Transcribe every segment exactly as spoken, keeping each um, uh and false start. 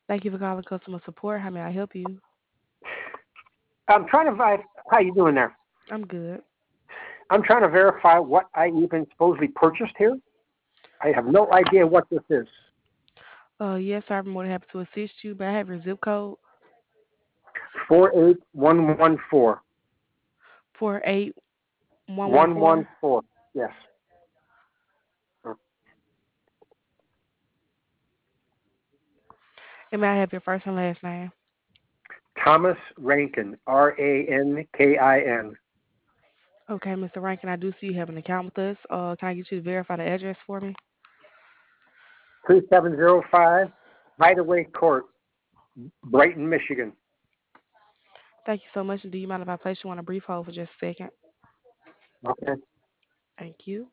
Thank you for calling customer support. How may I help you? I'm trying to find how you doing there. I'm good. I'm trying to verify what I even supposedly purchased here. I have no idea what this is. Uh, yes, sir. I'm more than happy to assist you. May I have your zip code? Four eight one one four Four eight one one one one four. four. Yes. And may I have your first and last name? Thomas Rankin. R A N K I N. Okay, Mister Rankin, I do see you have an account with us. Uh, can I get you to verify the address for me? Three seven zero five Hideaway Court, Brighton, Michigan. Thank you so much. And do you mind if I place you on a brief hold for just a second? Okay. Thank you.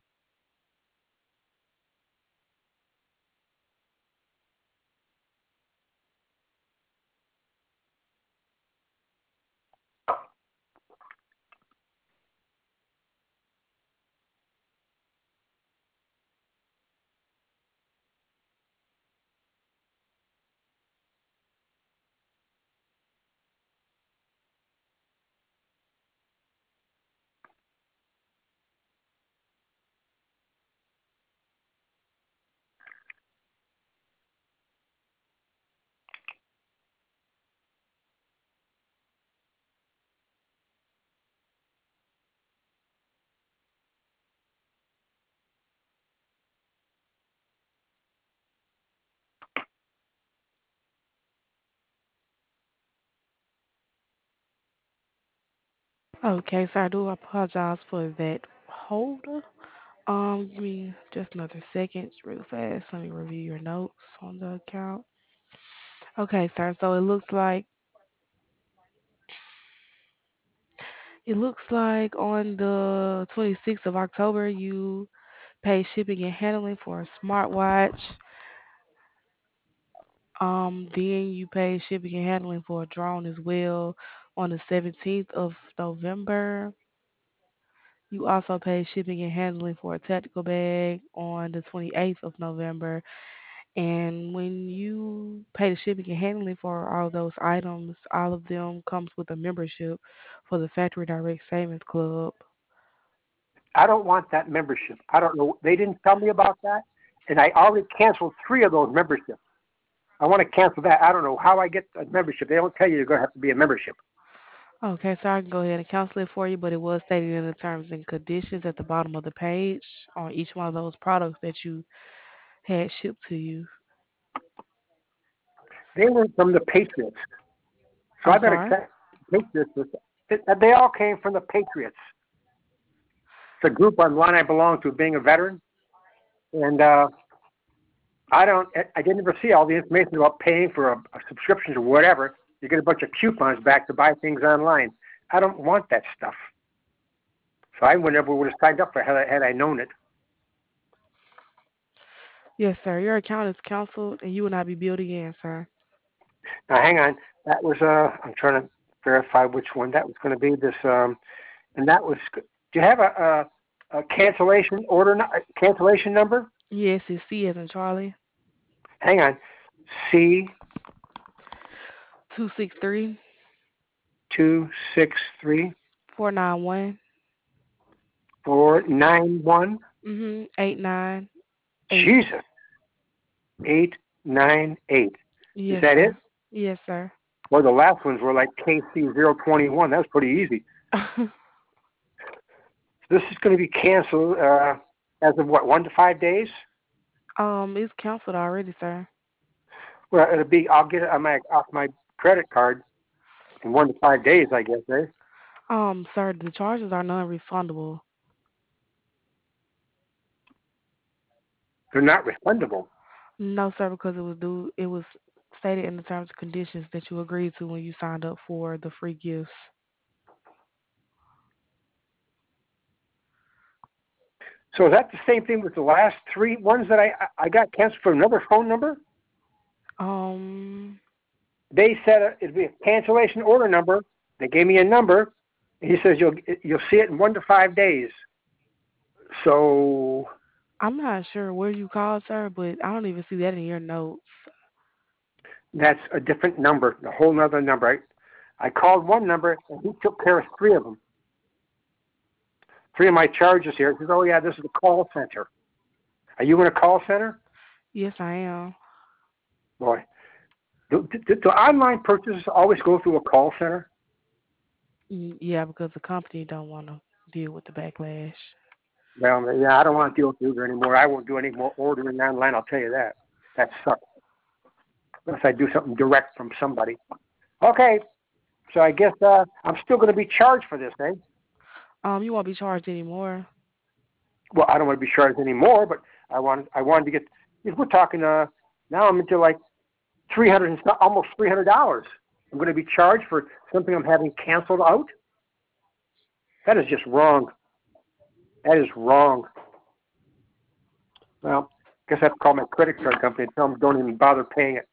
Okay, so I do apologize for that hold. Um, give me just another second, real fast. Let me review your notes on the account. Okay, sir. So it looks like it looks like on the twenty-sixth of October you paid shipping and handling for a smartwatch. Um, then you paid shipping and handling for a drone as well on the seventeenth of November. You also paid shipping and handling for a tactical bag on the twenty-eighth of November. And when you pay the shipping and handling for all those items, all of them comes with a membership for the Factory Direct Savings Club. I don't want that membership. I don't know. They didn't tell me about that, and I already canceled three of those memberships. I want to cancel that. I don't know how I get a membership. They don't tell you you're going to have to be a membership. Okay, so I can go ahead and cancel it for you, but it was stated in the terms and conditions at the bottom of the page on each one of those products that you had shipped to you. They were from the Patriots, so I'm I better sorry. accept the Patriots. They all came from the Patriots. It's a group online I belong to, being a veteran, and uh, I don't. I didn't ever see all the information about paying for a, a subscription or whatever. You get a bunch of coupons back to buy things online. I don't want that stuff. So I would never would have signed up for it had I, had I known it. Yes, sir. Your account is canceled and you will not be billed again, sir. Now, hang on. That was uh. I'm trying to verify which one that was going to be. This um, and that was. Do you have a, a, a cancellation order cancellation number? Yes, it's C as in Charlie. Hang on. C Two six three two six three four nine one. four nine one. Mhm. Eight nine eight. Jesus. Eight nine eight. Is Yes, that it? sir. Yes, sir. Well, the last ones were like K C zero twenty one. That was pretty easy. This is going to be canceled uh, as of what, one to five days? um, it's canceled already, sir. Well, it'll be. I'll get it on my off my credit card in one to five days, I guess. Eh? Um, sir, the charges are non-refundable. They're not refundable. No, sir, because it was due. It was stated in the terms and conditions that you agreed to when you signed up for the free gifts. So is that the same thing with the last three ones that I I got canceled for another phone number? Um, They said it'd be a cancellation order number. They gave me a number. He says you'll you'll see it in one to five days. So I'm not sure where you called, sir, but I don't even see that in your notes. That's a different number, a whole nother number. I, I called one number and he took care of three of them. Three of my charges here. He says, "Oh yeah, this is a call center. Are you in a call center?" Yes, I am. Boy, do, do, do online purchases always go through a call center? Mm, yeah, because the company don't want to deal with the backlash. Well, yeah, I don't want to deal with Uber anymore. I won't do any more ordering online. I'll tell you that. That sucks. Unless I do something direct from somebody. Okay, so I guess uh, I'm still going to be charged for this, eh? Um, you won't be charged anymore. Well, I don't want to be charged anymore, but I wanted I wanted to get. If we're talking, uh, now I'm into like three hundred, almost three hundred dollars. I'm going to be charged for something I'm having canceled out. That is just wrong. That is wrong. Well, I guess I have to call my credit card company and tell them don't even bother paying it.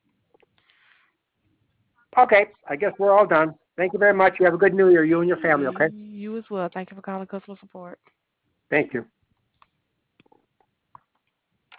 Okay, I guess we're all done. Thank you very much. You have a good New Year, you and your family. Y- Okay. You as well. Thank you for calling customer support. Thank you.